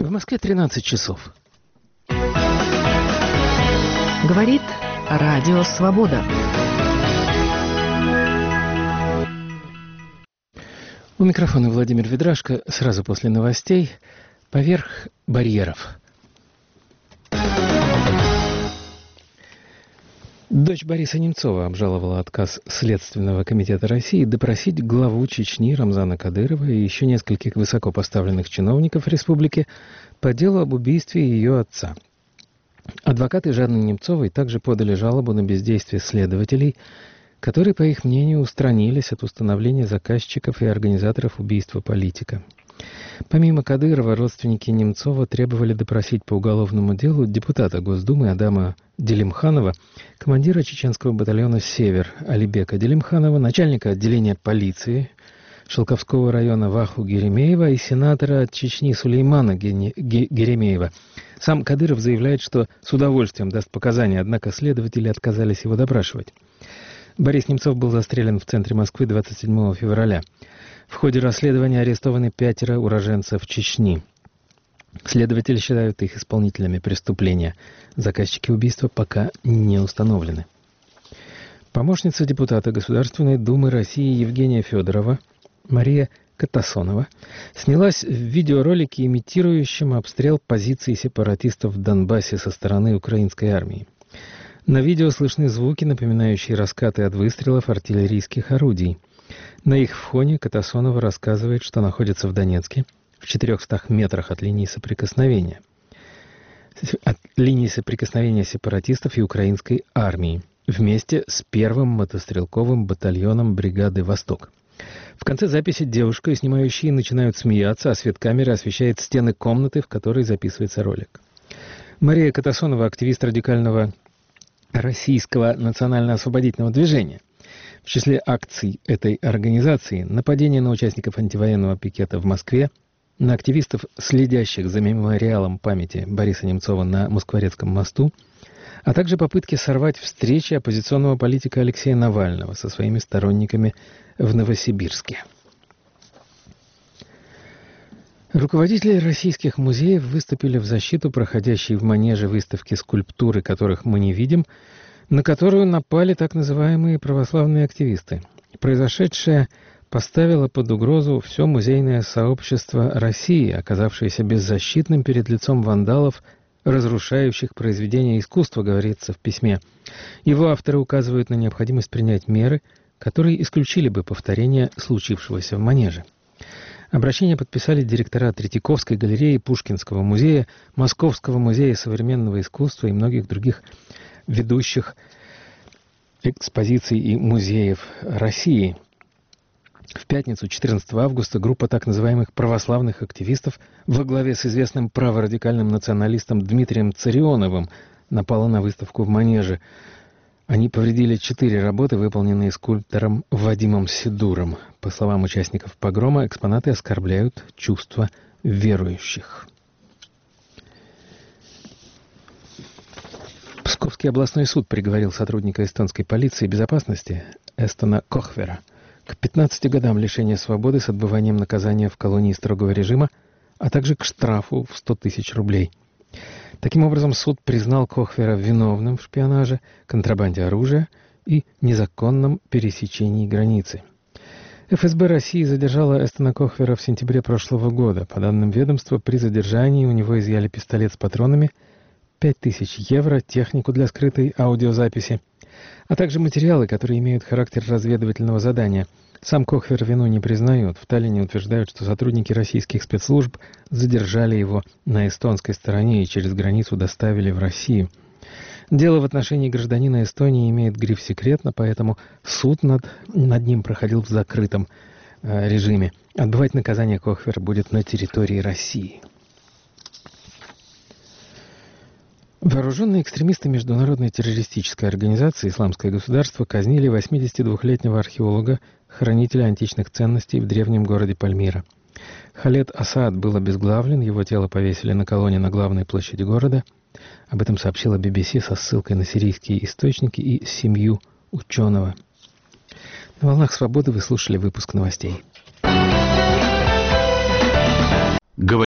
В Москве 13 часов. Говорит Радио Свобода. У микрофона Владимир Ведрашко. Сразу после новостей. Поверх барьеров. Дочь Бориса Немцова обжаловала отказ Следственного комитета России допросить главу Чечни Рамзана Кадырова и еще нескольких высокопоставленных чиновников республики по делу об убийстве ее отца. Адвокаты Жанны Немцовой также подали жалобу на бездействие следователей, которые, по их мнению, устранились от установления заказчиков и организаторов убийства политика. Помимо Кадырова, родственники Немцова требовали допросить по уголовному делу депутата Госдумы Адама Делимханова, командира чеченского батальона «Север» Алибека Делимханова, начальника отделения полиции Шелковского района Ваху Геремеева и сенатора от Чечни Сулеймана Геремеева. Сам Кадыров заявляет, что с удовольствием даст показания, однако следователи отказались его допрашивать. Борис Немцов был застрелен в центре Москвы 27 февраля. В ходе расследования арестованы 5 уроженцев Чечни. Следователи считают их исполнителями преступления. Заказчики убийства пока не установлены. Помощница депутата Государственной Думы России Евгения Федорова Мария Катасонова снялась в видеоролике, имитирующем обстрел позиций сепаратистов в Донбассе со стороны украинской армии. На видео слышны звуки, напоминающие раскаты от выстрелов артиллерийских орудий. На их фоне Катасонова рассказывает, что находится в Донецке, в 400 метрах от линии соприкосновения. От линии соприкосновения сепаратистов и украинской армии, вместе с 1-м мотострелковым батальоном бригады «Восток». В конце записи девушка и снимающие начинают смеяться, а свет камеры освещает стены комнаты, в которой записывается ролик. Мария Катасонова – активист радикального российского национально-освободительного движения. В числе акций этой организации нападение на участников антивоенного пикета в Москве, на активистов, следящих за мемориалом памяти Бориса Немцова на Москворецком мосту, а также попытки сорвать встречи оппозиционного политика Алексея Навального со своими сторонниками в Новосибирске. Руководители российских музеев выступили в защиту проходящей в Манеже выставки скульптуры, которых мы не видим, на которую напали так называемые православные активисты. Произошедшее поставило под угрозу все музейное сообщество России, оказавшееся беззащитным перед лицом вандалов, разрушающих произведения искусства, говорится в письме. Его авторы указывают на необходимость принять меры, которые исключили бы повторение случившегося в Манеже. Обращение подписали директора Третьяковской галереи, Пушкинского музея, Московского музея современного искусства и многих других ведущих экспозиций и музеев России. В пятницу, 14 августа, группа так называемых православных активистов во главе с известным праворадикальным националистом Дмитрием Царионовым напала на выставку в Манеже. Они повредили 4 работы, выполненные скульптором Вадимом Сидуром. По словам участников погрома, экспонаты оскорбляют чувства верующих. Псковский областной суд приговорил сотрудника эстонской полиции безопасности Эстона Кохвера к 15 годам лишения свободы с отбыванием наказания в колонии строгого режима, а также к штрафу в 100 тысяч рублей. Таким образом, суд признал Кохвера виновным в шпионаже, контрабанде оружия и незаконном пересечении границы. ФСБ России задержала Эстона Кохвера в сентябре прошлого года. По данным ведомства, при задержании у него изъяли пистолет с патронами, 5000 евро, технику для скрытой аудиозаписи, а также материалы, которые имеют характер разведывательного задания. Сам Кохвер вину не признает. В Таллине утверждают, что сотрудники российских спецслужб задержали его на эстонской стороне и через границу доставили в Россию. Дело в отношении гражданина Эстонии имеет гриф «секретно», поэтому суд над ним проходил в закрытом режиме. Отбывать наказание Кохвер будет на территории России. Вооруженные экстремисты международной террористической организации «Исламское государство» казнили 82-летнего археолога, хранителя античных ценностей в древнем городе Пальмира. Халед Асад был обезглавлен, его тело повесили на колонне на главной площади города. Об этом сообщила BBC со ссылкой на сирийские источники и семью ученого. На «Волнах Свободы» вы слушали выпуск новостей.